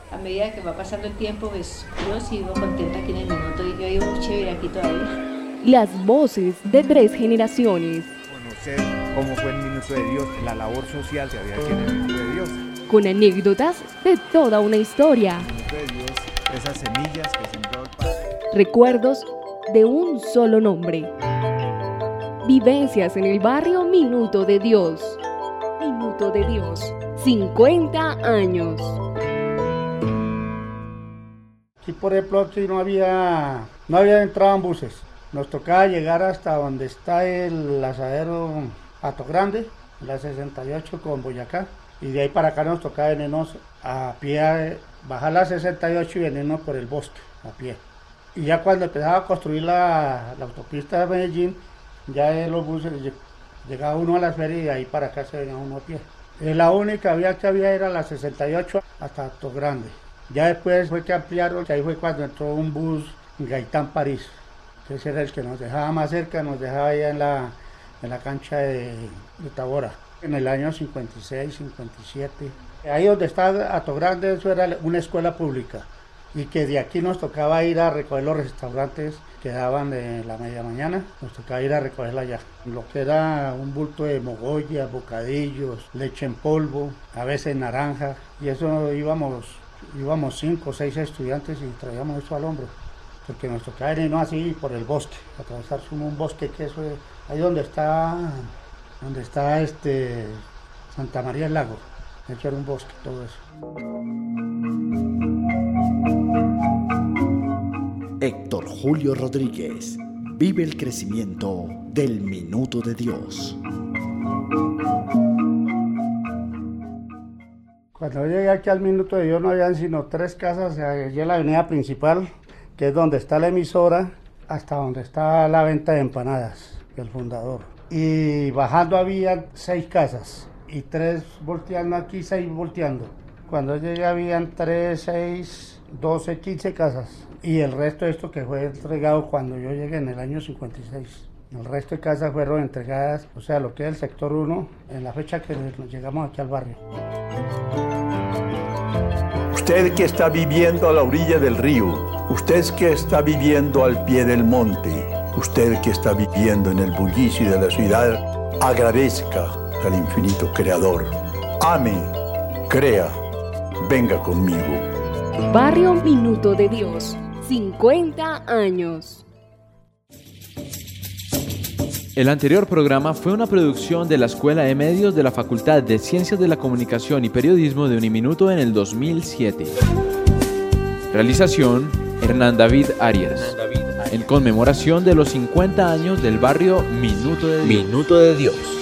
a medida que va pasando el tiempo, pues yo sigo contenta aquí en el Minuto y yo vivo muy chévere aquí todavía. Las voces de 3 generaciones. Conocer cómo fue el Minuto de Dios, la labor social que había aquí en el Minuto de Dios. Con anécdotas de toda una historia. El Minuto de Dios, esas semillas que sembró el Padre. Recuerdos de un solo nombre. Vivencias en el barrio Minuto de Dios. Minuto de Dios, 50 años. Aquí, por ejemplo, aquí no había entraban buses. Nos tocaba llegar hasta donde está el asadero Hato Grande, la 68 con Boyacá. Y de ahí para acá nos tocaba venirnos a pie, bajar la 68 y venirnos por el bosque, a pie. Y ya cuando empezaba a construir la autopista de Medellín, ya de los buses llegaba uno a las ferias y de ahí para acá se venía uno a pie. La única vía que había era la 68 hasta Hato Grande. Ya después fue que ampliaron, que ahí fue cuando entró un bus Gaitán París. Ese era el que nos dejaba más cerca, nos dejaba allá en la cancha de Tabora. En el año 56, 57. Ahí donde está Hato Grande, eso era una escuela pública. Y que de aquí nos tocaba ir a recoger los restaurantes que daban de la media mañana, nos tocaba ir a recogerla allá. Lo que era un bulto de mogollas, bocadillos, leche en polvo, a veces naranja, y eso íbamos 5 o 6 estudiantes y traíamos eso al hombro, porque nos tocaba irnos así por el bosque, atravesar un bosque que eso es ahí donde está Santa María del Lago, eso era un bosque, todo eso. Héctor Julio Rodríguez vive el crecimiento del Minuto de Dios. Cuando llegué aquí al Minuto de Dios no habían sino 3 casas, allí en la avenida principal, que es donde está la emisora, hasta donde está la venta de empanadas del fundador. Y bajando había 6 casas, y 3 volteando aquí, 6 volteando. Cuando llegué habían 3, 6, 12, 15 casas. Y el resto de esto que fue entregado cuando yo llegué en el año 56. El resto de casas fueron entregadas, o sea, lo que es el sector 1, en la fecha que llegamos aquí al barrio. Usted que está viviendo a la orilla del río, usted que está viviendo al pie del monte, usted que está viviendo en el bullicio de la ciudad, agradezca al infinito Creador. Ame, crea, venga conmigo. Barrio Minuto de Dios, 50 años. El anterior programa fue una producción de la Escuela de Medios de la Facultad de Ciencias de la Comunicación y Periodismo de Uniminuto en el 2007. Realización: Hernán David Arias. En conmemoración de los 50 años del barrio Minuto de Dios. Minuto de Dios.